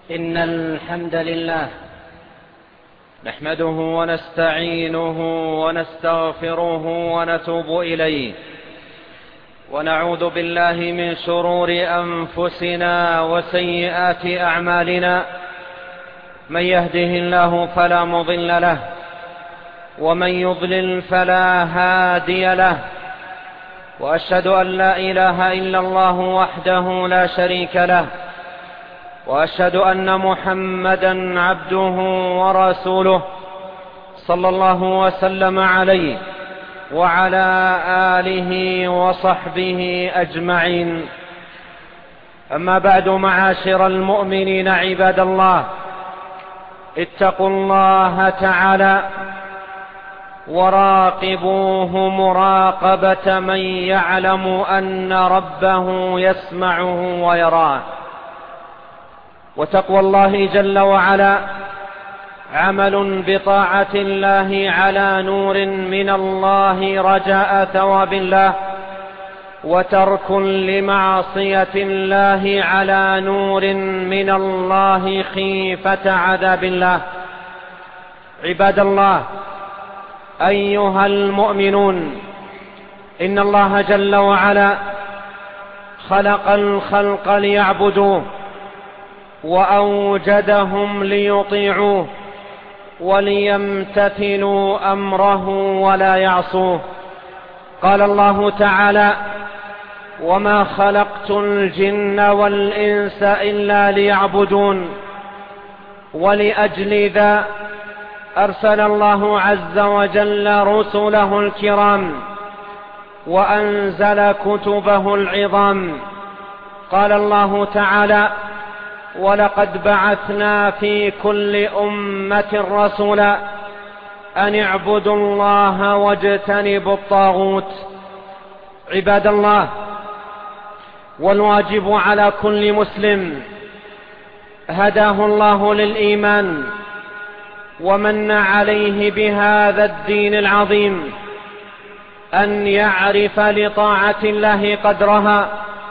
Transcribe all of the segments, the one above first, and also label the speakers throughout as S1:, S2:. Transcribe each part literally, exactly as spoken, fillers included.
S1: إن الحمد لله نحمده ونستعينه ونستغفره ونتوب إليه، ونعوذ بالله من شرور أنفسنا وسيئات أعمالنا. من يهده الله فلا مضل له، ومن يضلل فلا هادي له، وأشهد أن لا إله إلا الله وحده لا شريك له، وأشهد أن محمدا عبده ورسوله صلى الله وسلم عليه وعلى آله وصحبه أجمعين. أما بعد، معاشر المؤمنين عباد الله، اتقوا الله تعالى وراقبوه مراقبة من يعلم أن ربه يسمعه ويراه. وتقوى الله جل وعلا عمل بطاعة الله على نور من الله رجاء ثواب الله، وترك لمعصية الله على نور من الله خيفة عذاب الله. عباد الله، أيها المؤمنون، إن الله جل وعلا خلق الخلق ليعبدوه، وأوجدهم ليطيعوه وليمتثلوا أمره ولا يعصوه. قال الله تعالى: وما خلقت الجن والإنس إلا ليعبدون. ولأجل ذا أرسل الله عز وجل رسله الكرام وأنزل كتبه العظام. قال الله تعالى: ولقد بعثنا في كل أمة رسولا أن اعبدوا الله واجتنبوا الطاغوت. عباد الله، والواجب على كل مسلم هداه الله للإيمان ومن عليه بهذا الدين العظيم أن يعرف لطاعة الله قدرها،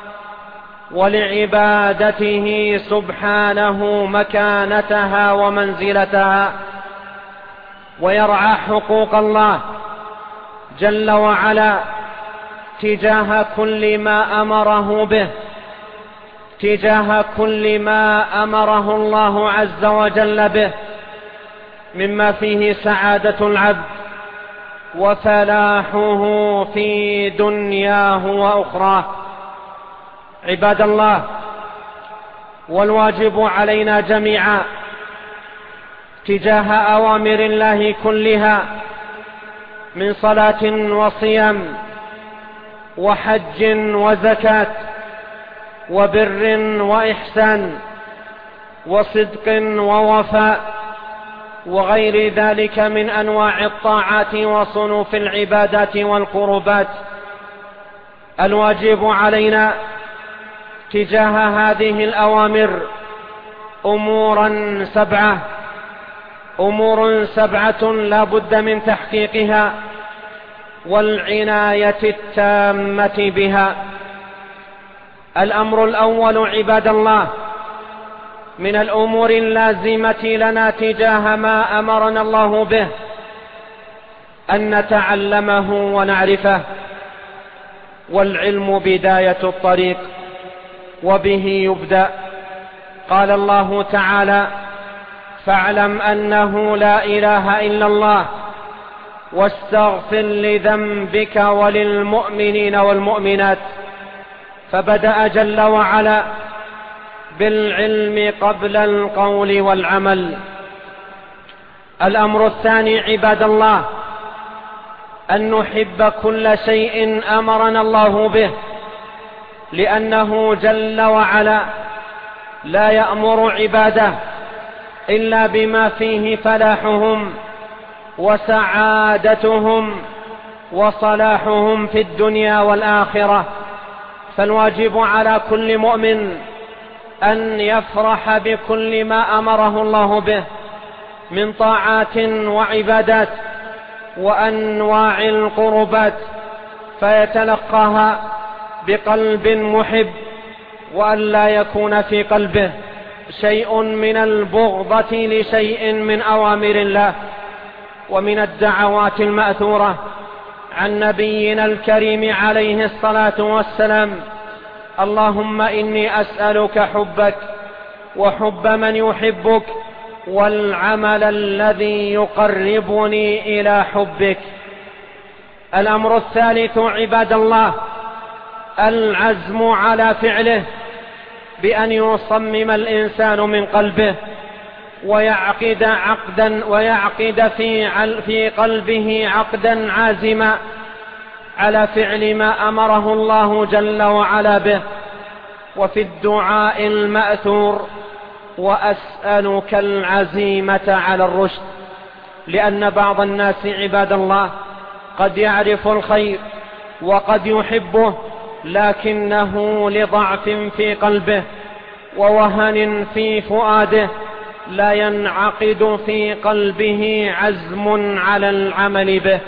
S1: ولعبادته سبحانه مكانتها ومنزلتها، ويرعى حقوق الله جل وعلا تجاه كل ما أمره به تجاه كل ما أمره الله عز وجل به، مما فيه سعادة العبد وفلاحه في دنياه وأخراه. عباد الله، والواجب علينا جميعا تجاه أوامر الله كلها من صلاة وصيام وحج وزكاة وبر وإحسان وصدق ووفاء وغير ذلك من أنواع الطاعات وصنوف العبادات والقربات. الواجب علينا تجاه هذه الأوامر أمورا سبعة أمور سبعة لا بد من تحقيقها والعناية التامة بها. الأمر الأول عباد الله من الأمور اللازمة لنا تجاه ما أمرنا الله به أن نتعلمه ونعرفه، والعلم بداية الطريق وبه يبدأ. قال الله تعالى: فاعلم أنه لا إله إلا الله واستغفر لذنبك وللمؤمنين والمؤمنات. فبدأ جل وعلا بالعلم قبل القول والعمل. الأمر الثاني عباد الله أن نحب كل شيء أمرنا الله به، لأنه جل وعلا لا يأمر عباده إلا بما فيه فلاحهم وسعادتهم وصلاحهم في الدنيا والآخرة. فالواجب على كل مؤمن أن يفرح بكل ما أمره الله به من طاعات وعبادات وأنواع القربات، فيتلقاها بقلب محب، وأن لا يكون في قلبه شيء من البغضة لشيء من أوامر الله. ومن الدعوات المأثورة عن نبينا الكريم عليه الصلاة والسلام: اللهم إني أسألك حبك وحب من يحبك والعمل الذي يقربني إلى حبك. الأمر الثالث عباد الله العزم على فعله، بأن يصمم الإنسان من قلبه ويعقد عقدا ويعقد في في قلبه عقدا عازما على فعل ما أمره الله جل وعلا به. وفي الدعاء المأثور: وأسألك العزيمة على الرشد، لأن بعض الناس عباد الله قد يعرف الخير وقد يحبه، لكنه لضعف في قلبه ووهن في فؤاده لا ينعقد في قلبه عزم على العمل به.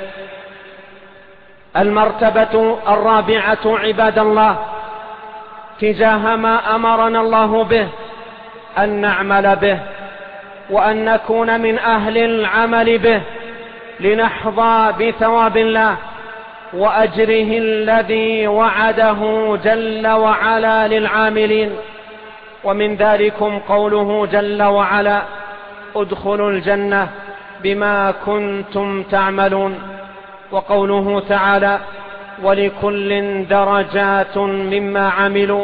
S1: المرتبة الرابعة عباد الله تجاه ما أمرنا الله به أن نعمل به، وأن نكون من أهل العمل به لنحظى بثواب الله وأجره الذي وعده جل وعلا للعاملين. ومن ذلكم قوله جل وعلا: ادخلوا الجنة بما كنتم تعملون. وقوله تعالى: ولكل درجات مما عملوا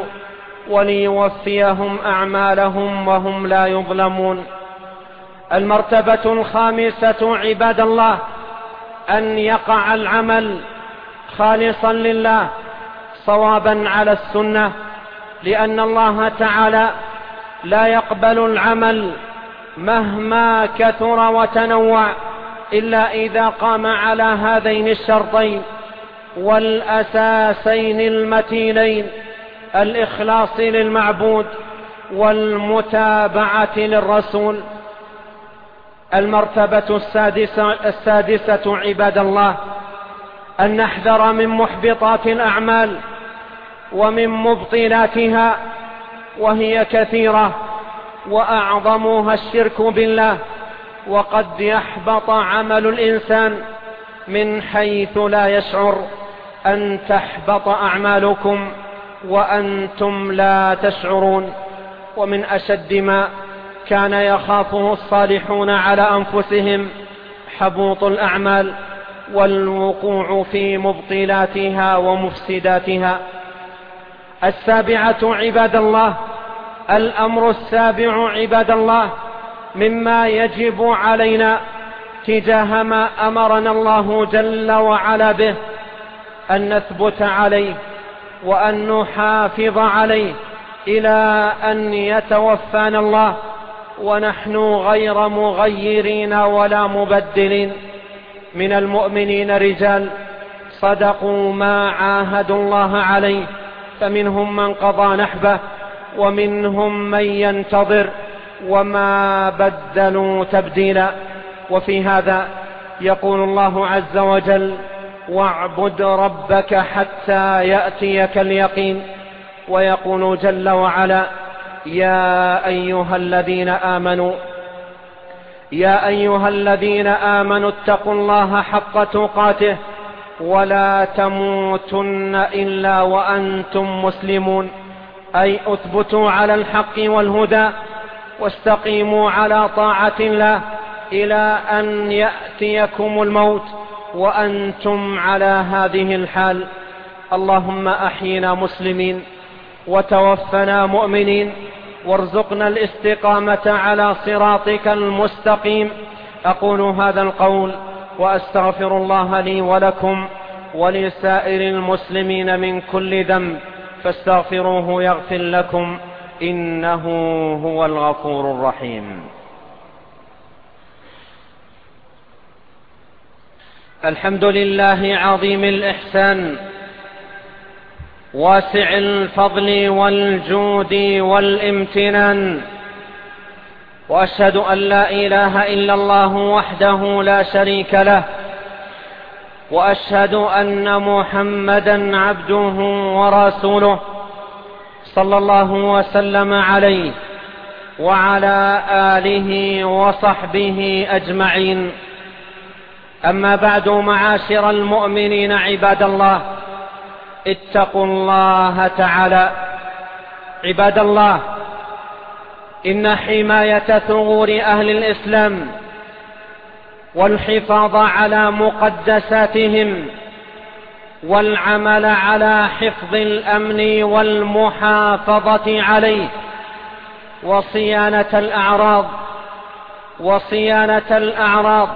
S1: وليوفيهم أعمالهم وهم لا يظلمون. المرتبة الخامسة عباد الله أن يقع العمل خالصا لله صوابا على السنة، لأن الله تعالى لا يقبل العمل مهما كثر وتنوع إلا إذا قام على هذين الشرطين والأساسين المتينين: الإخلاص للمعبود والمتابعة للرسول. المرتبة السادسة, السادسة عباد الله أن نحذر من محبطات الأعمال ومن مبطلاتها، وهي كثيرة، وأعظمها الشرك بالله. وقد يحبط عمل الإنسان من حيث لا يشعر. أن تحبط أعمالكم وأنتم لا تشعرون. ومن أشد ما كان يخافه الصالحون على أنفسهم حبوط الأعمال والوقوع في مبطلاتها ومفسداتها. السابعة عباد الله الأمر السابع عباد الله مما يجب علينا تجاه ما أمرنا الله جل وعلا به أن نثبت عليه وأن نحافظ عليه إلى أن يتوفانا الله ونحن غير مغيرين ولا مبدلين. من المؤمنين رجال صدقوا ما عاهدوا الله عليه، فمنهم من قضى نحبه ومنهم من ينتظر وما بدلوا تبديلا. وفي هذا يقول الله عز وجل: واعبد ربك حتى يأتيك اليقين. ويقول جل وعلا: يا أيها الذين آمنوا يا أيها الذين آمنوا اتقوا الله حق تقاته ولا تموتن إلا وأنتم مسلمون. أي اثبتوا على الحق والهدى واستقيموا على طاعة الله إلى أن يأتيكم الموت وأنتم على هذه الحال. اللهم أحينا مسلمين وتوفنا مؤمنين، وارزقنا الاستقامة على صراطك المستقيم. أقول هذا القول وأستغفر الله لي ولكم ولسائر المسلمين من كل ذنب، فاستغفروه يغفر لكم، إنه هو الغفور الرحيم. الحمد لله عظيم الإحسان واسع الفضل والجود والامتنان، وأشهد أن لا إله إلا الله وحده لا شريك له، وأشهد أن محمدا عبده ورسوله صلى الله وسلم عليه وعلى آله وصحبه أجمعين. أما بعد، معاشر المؤمنين عباد الله، اتقوا الله تعالى. عباد الله، إن حماية ثغور أهل الإسلام والحفاظ على مقدساتهم والعمل على حفظ الأمن والمحافظة عليه وصيانة الأعراض وصيانة الأعراض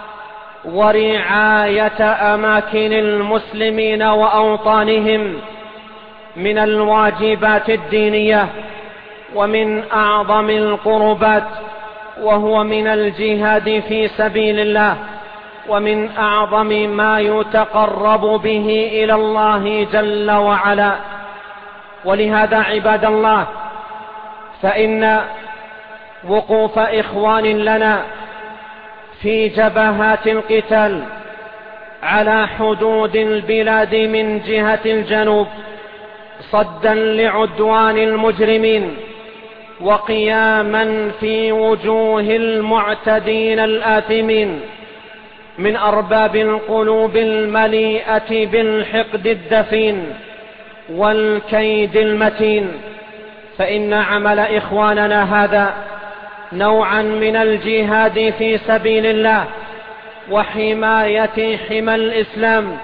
S1: ورعاية أماكن المسلمين وأوطانهم من الواجبات الدينية ومن أعظم القربات، وهو من الجهاد في سبيل الله، ومن أعظم ما يتقرب به إلى الله جل وعلا. ولهذا عباد الله، فإن وقوف إخوان لنا في جبهات القتال على حدود البلاد من جهة الجنوب صدا لعدوان المجرمين وقياما في وجوه المعتدين الآثمين من أرباب القلوب المليئة بالحقد الدفين والكيد المتين، فإن عمل إخواننا هذا نوعا من الجهاد في سبيل الله وحماية حمى الإسلام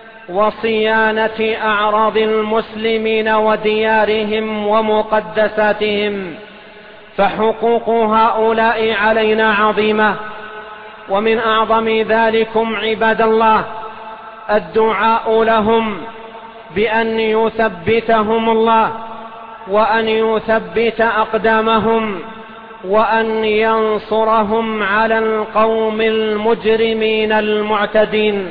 S1: وصيانة أعراض المسلمين وديارهم ومقدساتهم، فحقوق هؤلاء علينا عظيمة. ومن أعظم ذلكم عباد الله الدعاء لهم بأن يثبتهم الله وأن يثبت أقدامهم وأن ينصرهم على القوم المجرمين المعتدين.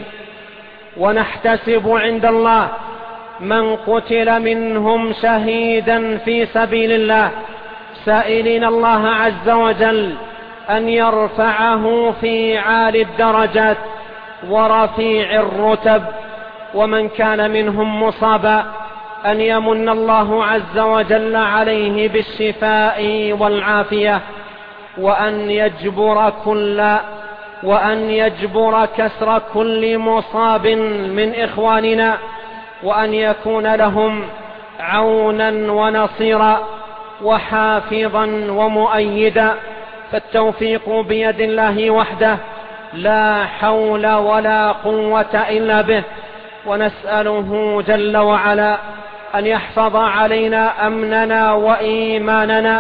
S1: ونحتسب عند الله من قتل منهم شهيدا في سبيل الله، سائلين الله عز وجل أن يرفعه في عالي الدرجات ورفيع الرتب، ومن كان منهم مصابا أن يمن الله عز وجل عليه بالشفاء والعافية، وأن يجبر كل وأن يجبر كسر كل مصاب من إخواننا، وأن يكون لهم عونا ونصيرا وحافظا ومؤيدا، فالتوفيق بيد الله وحده، لا حول ولا قوة إلا به. ونسأله جل وعلا أن يحفظ علينا أمننا وإيماننا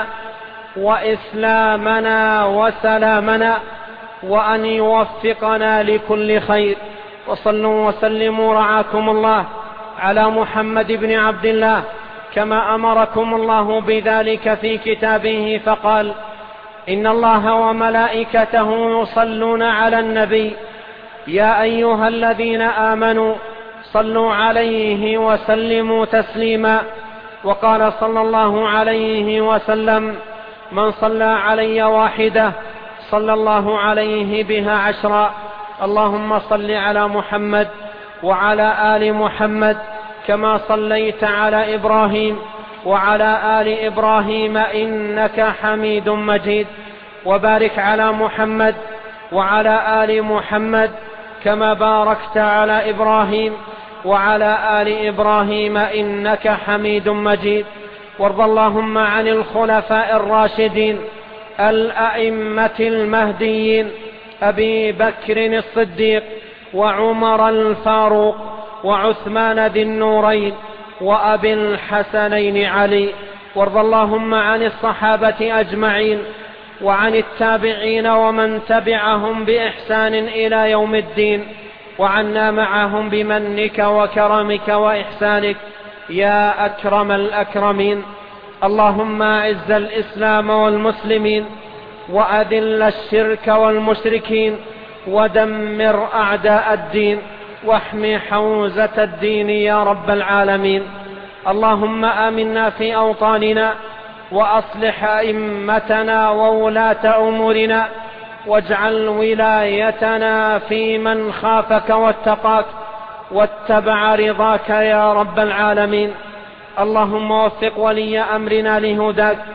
S1: وإسلامنا وسلامنا، وأن يوفقنا لكل خير. وصلوا وسلموا رعاكم الله على محمد بن عبد الله كما أمركم الله بذلك في كتابه، فقال: إن الله وملائكته يصلون على النبي يا أيها الذين آمنوا صلوا عليه وسلموا تسليما. وقال صلى الله عليه وسلم: من صلى علي واحدة صلى الله عليه بها عشرا. اللهم صل على محمد وعلى آل محمد كما صليت على إبراهيم وعلى آل إبراهيم إنك حميد مجيد، وبارك على محمد وعلى آل محمد كما باركت على إبراهيم وعلى آل إبراهيم إنك حميد مجيد. وارض اللهم عن الخلفاء الراشدين الأئمة المهديين أبي بكر الصديق وعمر الفاروق وعثمان ذي النورين وأبي الحسنين علي. وارض اللهم عن الصحابة أجمعين وعن التابعين ومن تبعهم بإحسان إلى يوم الدين، وعنا معهم بمنك وكرمك وإحسانك يا أكرم الأكرمين. اللهم أعز الإسلام والمسلمين وأذل الشرك والمشركين ودمر أعداء الدين واحم حوزة الدين يا رب العالمين. اللهم آمنا في أوطاننا وأصلح أئمتنا وولاة أمورنا، واجعل ولايتنا في من خافك واتقاك واتبع رضاك يا رب العالمين. اللهم وفق ولي أمرنا لهداك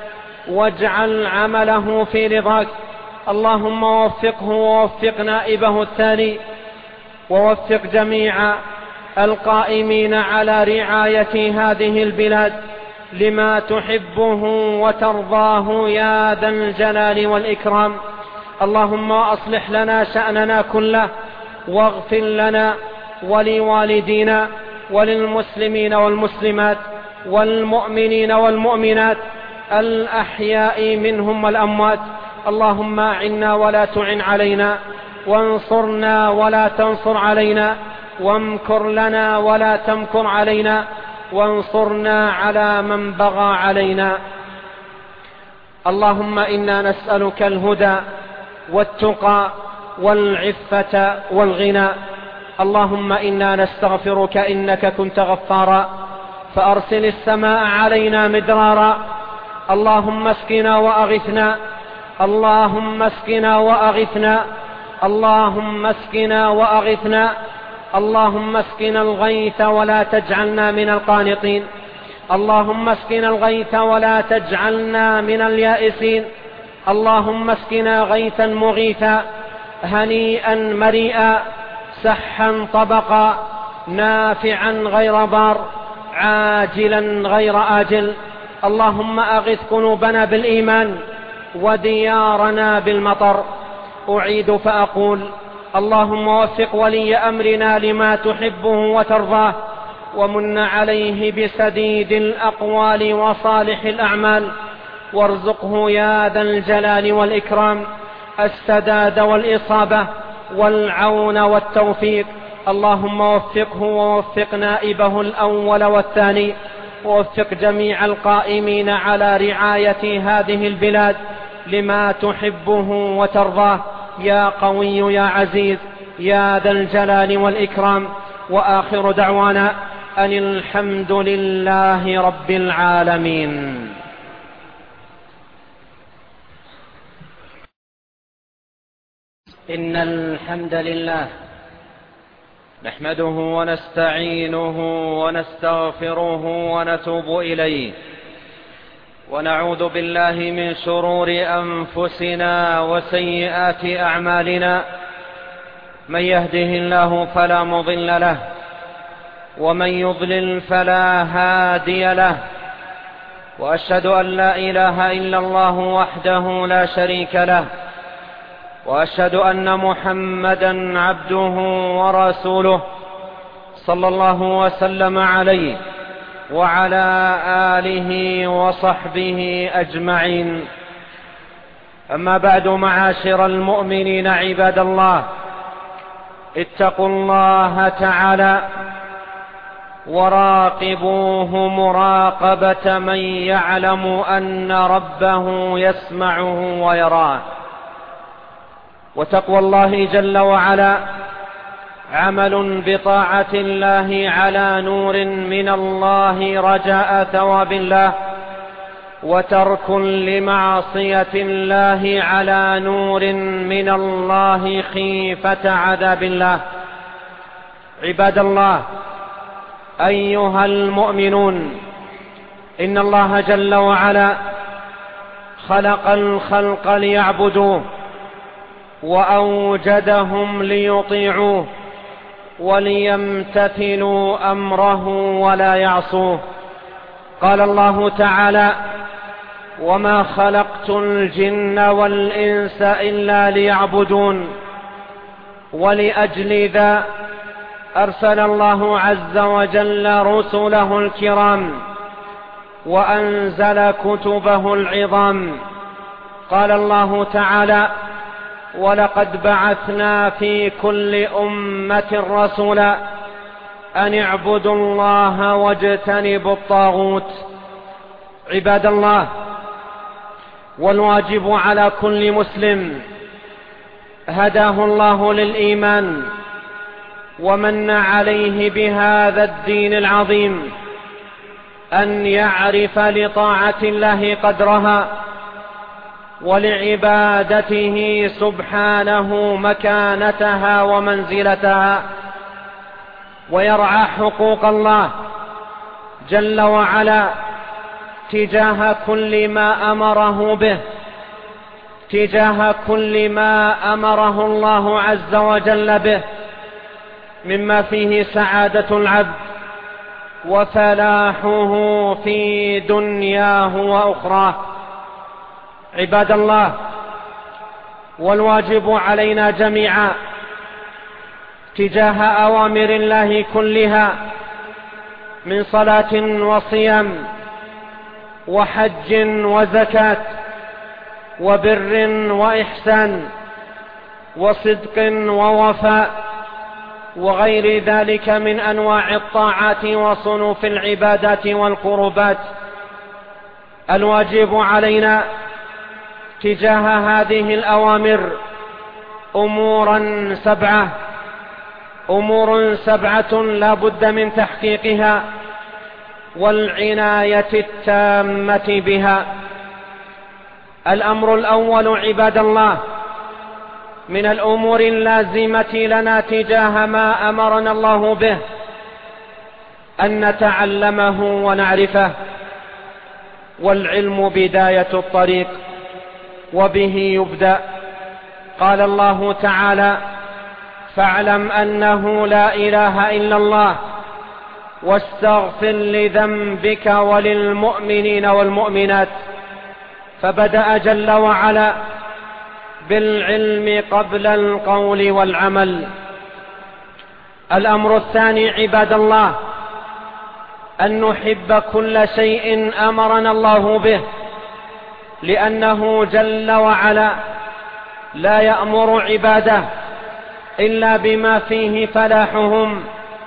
S1: واجعل عمله في رضاك. اللهم وفقه ووفق نائبه الثاني، ووفق جميع القائمين على رعاية هذه البلاد لما تحبه وترضاه يا ذا الجلال والإكرام. اللهم أصلح لنا شأننا كله، واغفر لنا ولوالدينا وللمسلمين والمسلمات والمؤمنين والمؤمنات الأحياء منهم والأموات. اللهم أعنا ولا تعن علينا، وانصرنا ولا تنصر علينا، وامكر لنا ولا تمكر علينا، وانصرنا على من بغى علينا. اللهم إنا نسألك الهدى والتقى والعفة والغنى. اللهم إنا نستغفرك إنك كنت غفارا فأرسل السماء علينا مدرارا. اللهم اسقنا وأغثنا، اللهم اسقنا وأغثنا، اللهم اسقنا وأغثنا، اللهم اسقنا الغيث ولا تجعلنا من القانطين، اللهم اسقنا الغيث ولا تجعلنا من اليائسين. اللهم اسقنا غيثا مغيثا هنيئا مريئا سحا طبقا نافعا غير ضار عاجلا غير آجل. اللهم أغث قلوبنا بالإيمان وديارنا بالمطر. أعيد فأقول: اللهم وفق ولي أمرنا لما تحبه وترضاه، ومن عليه بسديد الأقوال وصالح الأعمال، وارزقه يا ذا الجلال والإكرام السداد والإصابة والعون والتوفيق. اللهم وفقه ووفق نائبه الأول والثاني، ووفق جميع القائمين على رعاية هذه البلاد لما تحبه وترضاه يا قوي يا عزيز يا ذا الجلال والإكرام. وآخر دعوانا أن الحمد لله رب العالمين. إن الحمد لله نحمده ونستعينه ونستغفره ونتوب إليه، ونعوذ بالله من شرور أنفسنا وسيئات أعمالنا. من يهده الله فلا مضل له، ومن يضلل فلا هادي له، وأشهد أن لا إله إلا الله وحده لا شريك له، وأشهد أن محمدا عبده ورسوله صلى الله وسلم عليه وعلى آله وصحبه أجمعين. أما بعد، معاشر المؤمنين عباد الله، اتقوا الله تعالى وراقبوه مراقبة من يعلم أن ربه يسمعه ويراه. وتقوى الله جل وعلا عمل بطاعة الله على نور من الله رجاء ثواب الله، وترك لمعصية الله على نور من الله خيفة عذاب الله. عباد الله، أيها المؤمنون، إن الله جل وعلا خلق الخلق ليعبدوه، وأوجدهم ليطيعوه وليمتثلوا أمره ولا يعصوه. قال الله تعالى: وما خلقت الجن والإنس إلا ليعبدون. ولأجل ذا أرسل الله عز وجل رسله الكرام وأنزل كتبه العظام. قال الله تعالى: ولقد بعثنا في كل أمة رسولا أن اعبدوا الله واجتنبوا الطاغوت. عباد الله، والواجب على كل مسلم هداه الله للإيمان ومن عليه بهذا الدين العظيم أن يعرف لطاعة الله قدرها، ولعبادته سبحانه مكانتها ومنزلتها، ويرعى حقوق الله جل وعلا تجاه كل ما أمره به، تجاه كل ما أمره الله عز وجل به، مما فيه سعادة العبد وفلاحه في دنياه وأخراه. عباد الله، والواجب علينا جميعا تجاه أوامر الله كلها من صلاة وصيام وحج وزكاة وبر وإحسان وصدق ووفاء وغير ذلك من أنواع الطاعات وصنوف العبادات والقربات، الواجب علينا تجاه هذه الأوامر أمورا سبعة أمور سبعة لا بد من تحقيقها والعناية التامة بها. الأمر الأول عباد الله من الأمور اللازمة لنا تجاه ما أمرنا الله به أن نتعلمه ونعرفه، والعلم بداية الطريق وبه يبدأ. قال الله تعالى: فاعلم أنه لا إله إلا الله واستغفر لذنبك وللمؤمنين والمؤمنات. فبدأ جل وعلا بالعلم قبل القول والعمل. الأمر الثاني عباد الله أن نحب كل شيء أمرنا الله به، لأنه جل وعلا لا يأمر عباده إلا بما فيه فلاحهم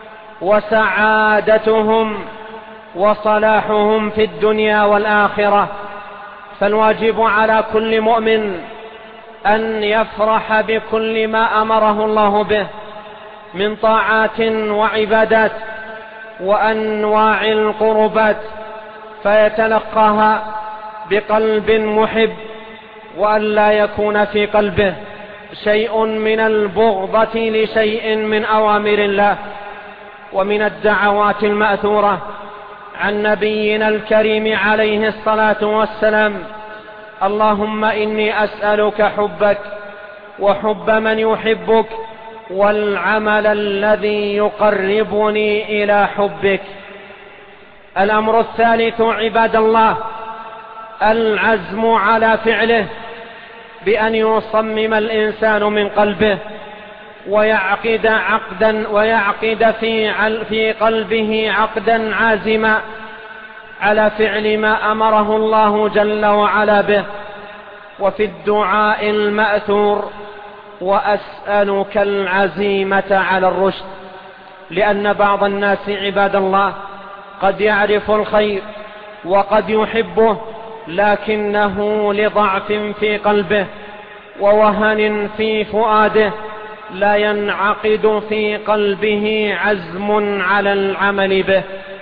S1: وسعادتهم وصلاحهم في الدنيا والآخرة. فالواجب على كل مؤمن أن يفرح بكل ما أمره الله به من طاعات وعبادات وأنواع القربات، فيتلقاها بقلب محب، وأن لا يكون في قلبه شيء من البغضة لشيء من أوامر الله. ومن الدعوات المأثورة عن نبينا الكريم عليه الصلاة والسلام: اللهم إني أسألك حبك وحب من يحبك والعمل الذي يقربني إلى حبك. الأمر الثالث عباد الله العزم على فعله، بأن يصمم الإنسان من قلبه ويعقد عقدا ويعقد في في قلبه عقدا عازما على فعل ما أمره الله جل وعلا به. وفي الدعاء المأثور: وأسألك العزيمة على الرشد، لأن بعض الناس عباد الله قد يعرف الخير وقد يحبه، لكنه لضعف في قلبه ووهن في فؤاده لا ينعقد في قلبه عزم على العمل به.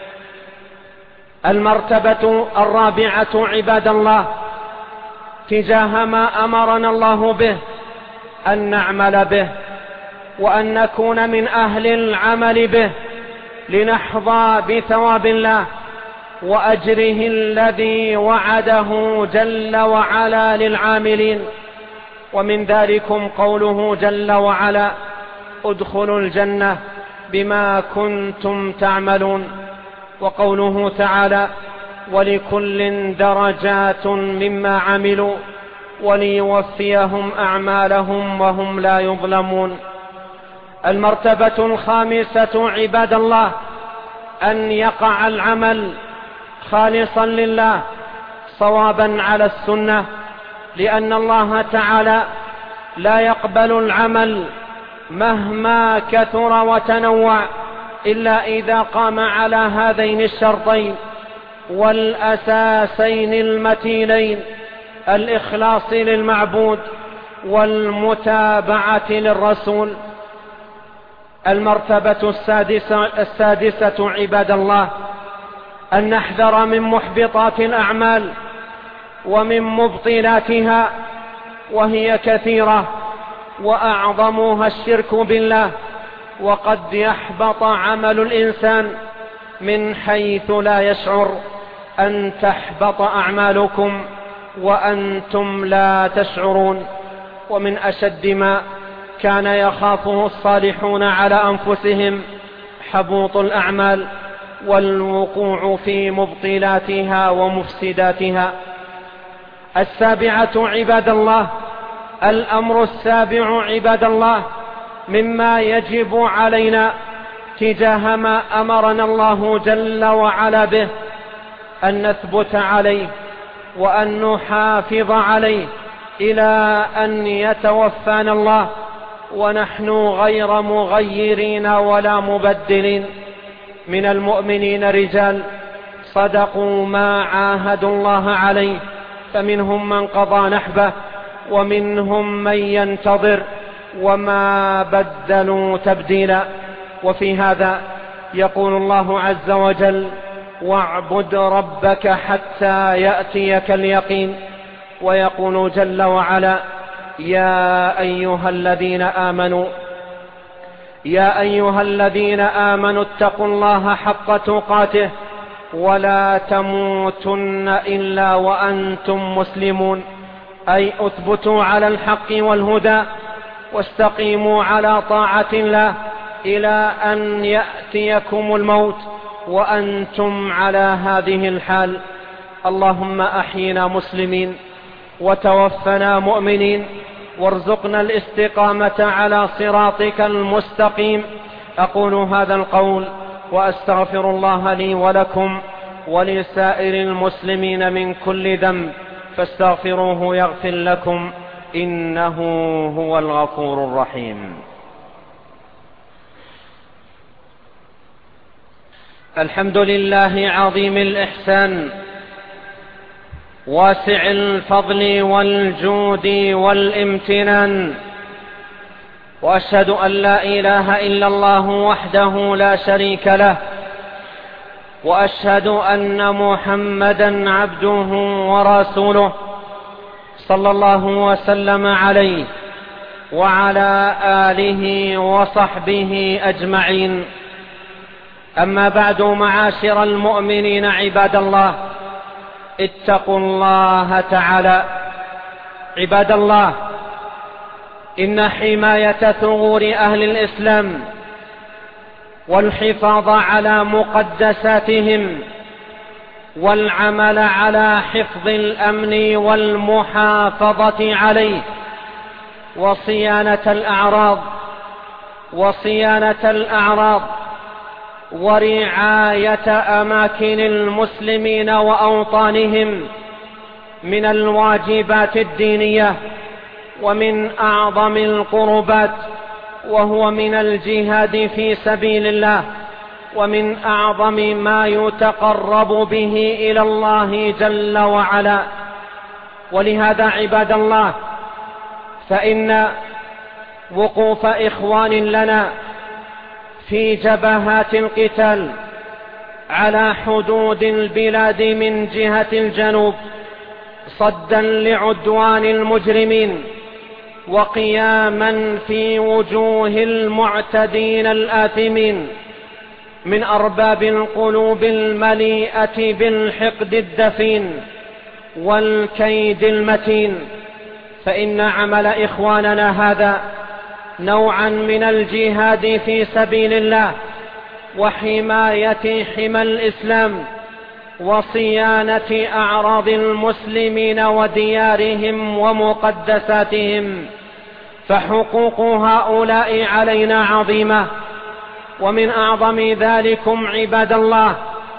S1: المرتبة الرابعة عباد الله تجاه ما أمرنا الله به أن نعمل به، وأن نكون من أهل العمل به لنحظى بثواب الله وأجره الذي وعده جل وعلا للعاملين. ومن ذلكم قوله جل وعلا: ادخلوا الجنة بما كنتم تعملون. وقوله تعالى: ولكل درجات مما عملوا وليوفيهم أعمالهم وهم لا يظلمون. المرتبة الخامسة عباد الله أن يقع العمل خالصا لله صوابا على السنة، لأن الله تعالى لا يقبل العمل مهما كثر وتنوع إلا إذا قام على هذين الشرطين والأساسين المتينين: الإخلاص للمعبود والمتابعة للرسول. المرتبة السادسة, السادسة عباد الله أن نحذر من محبطات الأعمال ومن مبطلاتها، وهي كثيرة، وأعظمها الشرك بالله، وقد يحبط عمل الإنسان من حيث لا يشعر. أن تحبط أعمالكم وأنتم لا تشعرون. ومن أشد ما كان يخافه الصالحون على أنفسهم حبوط الأعمال والوقوع في مبطلاتها ومفسداتها. السابعة عباد الله، الأمر السابع عباد الله مما يجب علينا تجاه ما أمرنا الله جل وعلا به أن نثبت عليه وأن نحافظ عليه إلى أن يتوفانا الله ونحن غير مغيرين ولا مبدلين. من المؤمنين رجال صدقوا ما عاهدوا الله عليه، فمنهم من قضى نحبه ومنهم من ينتظر وما بدلوا تبديلا. وفي هذا يقول الله عز وجل: واعبد ربك حتى يأتيك اليقين. ويقول جل وعلا: يا أيها الذين آمنوا يا أيها الذين آمنوا اتقوا الله حق تقاته ولا تموتن إلا وأنتم مسلمون. أي اثبتوا على الحق والهدى واستقيموا على طاعة الله إلى أن يأتيكم الموت وأنتم على هذه الحال. اللهم أحينا مسلمين وتوفنا مؤمنين وارزقنا الاستقامة على صراطك المستقيم. أقول هذا القول وأستغفر الله لي ولكم ولسائر المسلمين من كل ذنب، فاستغفروه يغفر لكم، إنه هو الغفور الرحيم. الحمد لله عظيم الإحسان واسع الفضل والجود والامتنان، وأشهد أن لا إله إلا الله وحده لا شريك له، وأشهد أن محمدا عبده ورسوله صلى الله وسلم عليه وعلى آله وصحبه أجمعين. أما بعد، معاشر المؤمنين عباد الله، اتقوا الله تعالى. عباد الله، إن حماية ثغور أهل الإسلام والحفاظ على مقدساتهم والعمل على حفظ الأمن والمحافظة عليه وصيانة الأعراض وصيانة الأعراض ورعاية أماكن المسلمين وأوطانهم من الواجبات الدينية ومن أعظم القربات، وهو من الجهاد في سبيل الله، ومن أعظم ما يتقرب به إلى الله جل وعلا. ولهذا عباد الله، فإن وقوف إخوان لنا في جبهات القتال على حدود البلاد من جهة الجنوب صدا لعدوان المجرمين وقياما في وجوه المعتدين الآثمين من أرباب القلوب المليئة بالحقد الدفين والكيد المتين، فإن عمل إخواننا هذا نوعا من الجهاد في سبيل الله وحماية حمى الإسلام وصيانة أعراض المسلمين وديارهم ومقدساتهم، فحقوق هؤلاء علينا عظيمة. ومن أعظم ذلكم عباد الله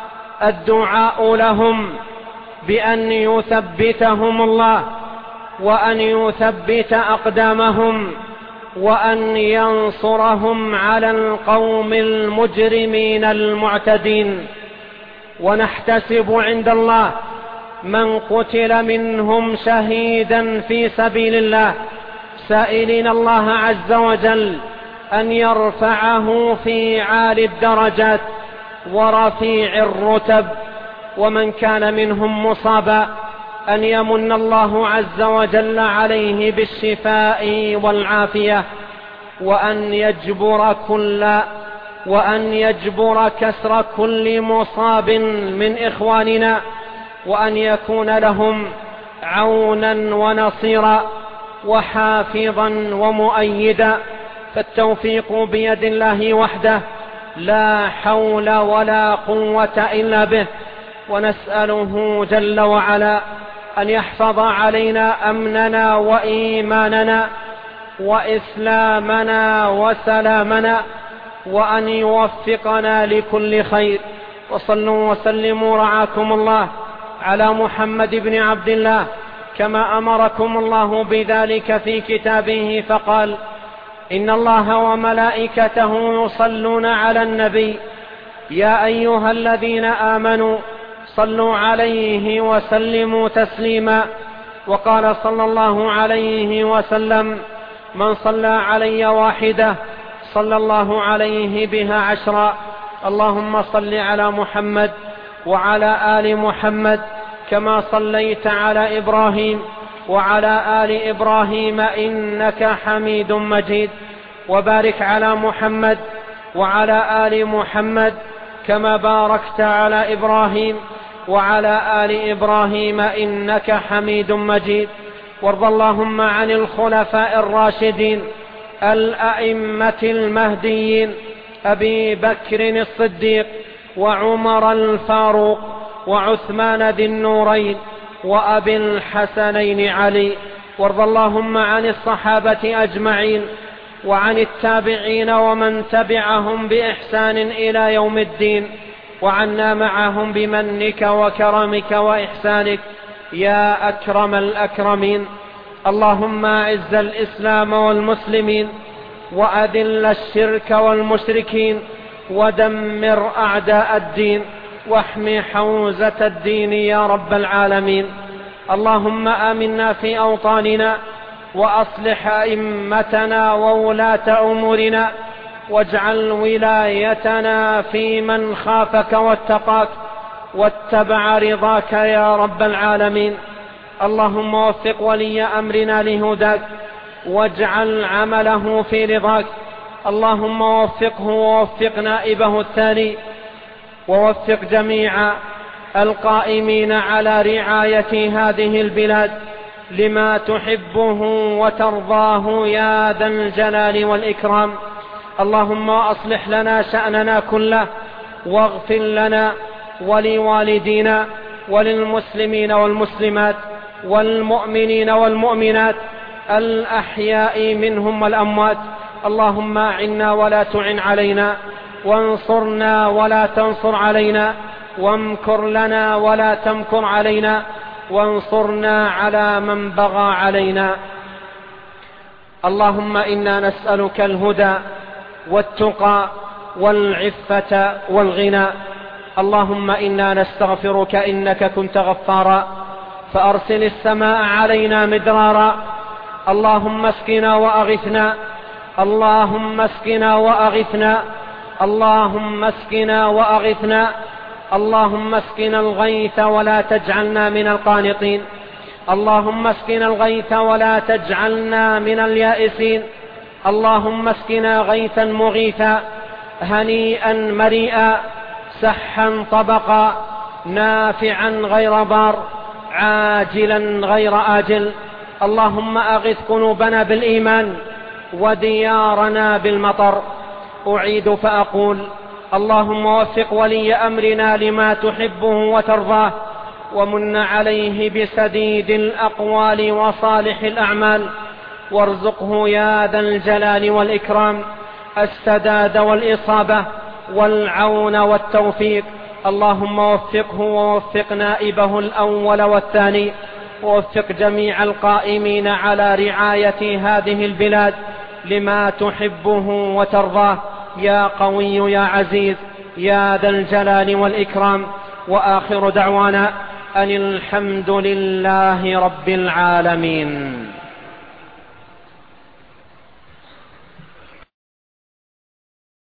S1: الدعاء لهم بأن يثبتهم الله وأن يثبت أقدامهم وأن ينصرهم على القوم المجرمين المعتدين. ونحتسب عند الله من قتل منهم شهيدا في سبيل الله، سائلين الله عز وجل أن يرفعه في عالي الدرجات ورفيع الرتب، ومن كان منهم مصابا أن يمن الله عز وجل عليه بالشفاء والعافية، وأن يجبر كل وأن يجبر كسر كل مصاب من إخواننا وأن يكون لهم عونا ونصيرا وحافظا ومؤيدا، فالتوفيق بيد الله وحده، لا حول ولا قوة إلا به. ونسأله جل وعلا أن يحفظ علينا أمننا وإيماننا وإسلامنا وسلامنا، وأن يوفقنا لكل خير. وصلوا وسلموا رعاكم الله على محمد بن عبد الله كما أمركم الله بذلك في كتابه، فقال: إن الله وملائكته يصلون على النبي يا أيها الذين آمنوا صلوا عليه وسلموا تسليما. وقال صلى الله عليه وسلم: من صلى علي واحدة صلى الله عليه بها عشرا. اللهم صل على محمد وعلى آل محمد كما صليت على إبراهيم وعلى آل إبراهيم إنك حميد مجيد، وبارك على محمد وعلى آل محمد كما باركت على إبراهيم وعلى آل إبراهيم إنك حميد مجيد. وارض اللهم عن الخلفاء الراشدين الأئمة المهديين أبي بكر الصديق وعمر الفاروق وعثمان ذي النورين وأبي الحسنين علي. وارض اللهم عن الصحابة أجمعين وعن التابعين ومن تبعهم بإحسان إلى يوم الدين، وعنا معهم بمنك وكرمك وإحسانك يا أكرم الأكرمين. اللهم أعز الإسلام والمسلمين وأذل الشرك والمشركين ودمر أعداء الدين واحمي حوزة الدين يا رب العالمين. اللهم آمنا في أوطاننا وأصلح أئمتنا وولاة أمورنا، واجعل ولايتنا في من خافك واتقاك واتبع رضاك يا رب العالمين. اللهم وفق ولي أمرنا لهداك واجعل عمله في رضاك. اللهم وفقه ووفق نائبه الثاني، ووفق جميع القائمين على رعاية هذه البلاد لما تحبه وترضاه يا ذا الجلال والإكرام. اللهم أصلح لنا شأننا كله، واغفر لنا ولوالدينا وللمسلمين والمسلمات والمؤمنين والمؤمنات الأحياء منهم والأموات. اللهم أعنا ولا تعن علينا، وانصرنا ولا تنصر علينا، وامكر لنا ولا تمكر علينا، وانصرنا على من بغى علينا. اللهم إنا نسألك الهدى والتقى والعفة والغنى. اللهم إنا نستغفرك إنك كنت غفارا فأرسل السماء علينا مدرارا. اللهم اسقنا وأغثنا، اللهم اسقنا وأغثنا، اللهم اسقنا وأغثنا، اللهم اسقنا الغيث ولا تجعلنا من القانطين، اللهم اسقنا الغيث ولا تجعلنا من اليائسين. اللهم اسقنا غيثا مغيثا هنيئا مريئا سحا طبقا نافعا غير ضار عاجلا غير آجل. اللهم أغث قلوبنا بالإيمان وديارنا بالمطر. أعيد فأقول: اللهم وفق ولي أمرنا لما تحبه وترضاه، ومن عليه بسديد الأقوال وصالح الأعمال، وارزقه يا ذا الجلال والإكرام السداد والإصابة والعون والتوفيق. اللهم وفقه ووفق نائبه الأول والثاني، ووفق جميع القائمين على رعاية هذه البلاد لما تحبه وترضاه يا قوي يا عزيز يا ذا الجلال والإكرام. وآخر دعوانا أن الحمد لله رب العالمين.